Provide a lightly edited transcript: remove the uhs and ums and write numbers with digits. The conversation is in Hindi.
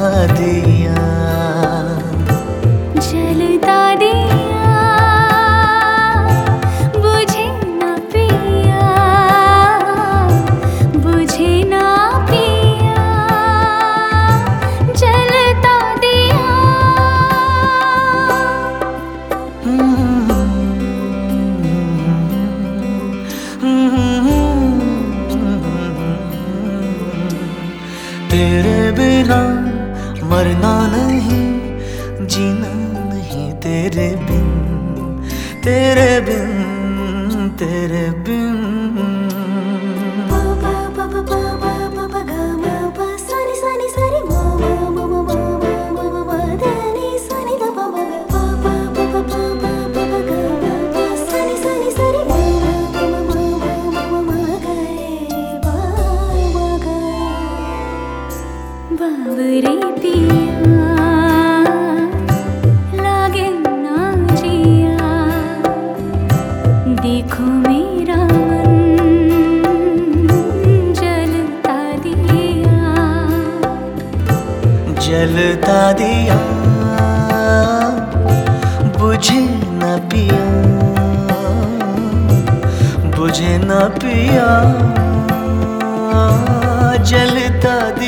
दिया, जलता दिया, बुझे ना पिया, बुझे ना पिया, जलता दिया। तेरे बिना मरना नहीं, जीना नहीं तेरे बिन, तेरे बिन, तेरे बिन। बाबरे पिया लागे ना जिया, देखो मेरा मन जलता दिया, जलता दिया, बुझे न पिया, बुझे न पिया, जलता दिया।